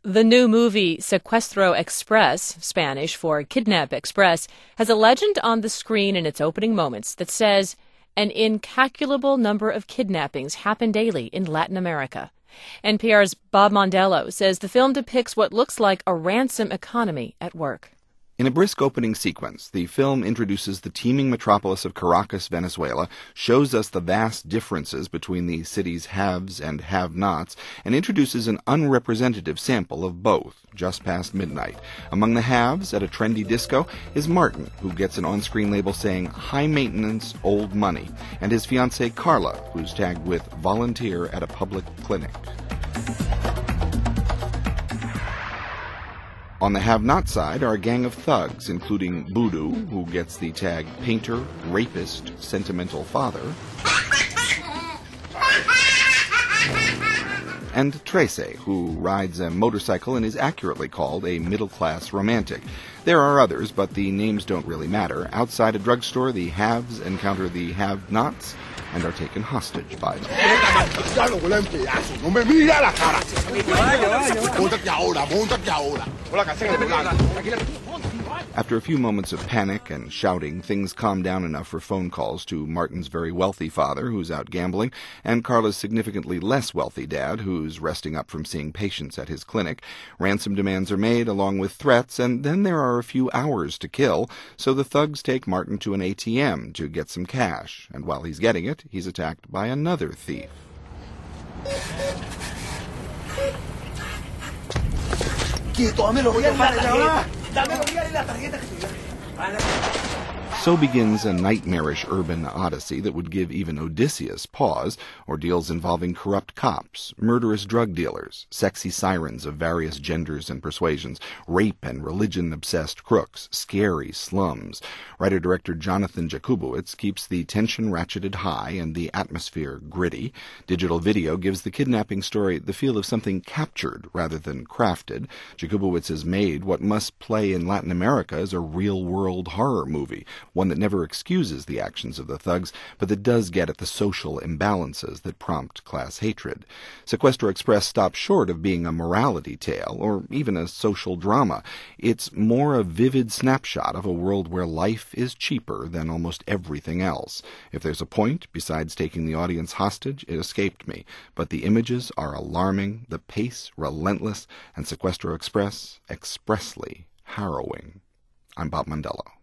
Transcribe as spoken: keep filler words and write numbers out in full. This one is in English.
The new movie Secuestro Express, Spanish for Kidnap Express, has a legend on the screen in its opening moments that says, "An incalculable number of kidnappings happen daily in Latin America." N P R's Bob Mondello says the film depicts what looks like a ransom economy at work. In a brisk opening sequence, the film introduces the teeming metropolis of Caracas, Venezuela, shows us the vast differences between the city's haves and have-nots, and introduces an unrepresentative sample of both, just past midnight. Among the haves, at a trendy disco, is Martin, who gets an on-screen label saying high maintenance, old money, and his fiancée Carla, who's tagged with volunteer at a public clinic. On the have-not side are a gang of thugs, including Budu, who gets the tag painter, rapist, sentimental father, and Trece, who rides a motorcycle and is accurately called a middle-class romantic. There are others, but the names don't really matter. Outside a drugstore, the haves encounter the have-nots and are taken hostage by them. After a few moments of panic and shouting, things calm down enough for phone calls to Martin's very wealthy father, who's out gambling, and Carla's significantly less wealthy dad, who's resting up from seeing patients at his clinic. Ransom demands are made, along with threats, and then there are a few hours to kill, so the thugs take Martin to an A T M to get some cash, and while he's getting it, he's attacked by another thief. So begins a nightmarish urban odyssey that would give even Odysseus pause. Ordeals involving corrupt cops, murderous drug dealers, sexy sirens of various genders and persuasions, rape and religion-obsessed crooks, scary slums. Writer-director Jonathan Jakubowicz keeps the tension ratcheted high and the atmosphere gritty. Digital video gives the kidnapping story the feel of something captured rather than crafted. Jakubowicz has made what must play in Latin America as a real-world horror movie, one that never excuses the actions of the thugs, but that does get at the social imbalances that prompt class hatred. Secuestro Express stops short of being a morality tale, or even a social drama. It's more a vivid snapshot of a world where life is cheaper than almost everything else. If there's a point, besides taking the audience hostage, it escaped me, but the images are alarming, the pace relentless, and Secuestro Express expressly harrowing. I'm Bob Mondello.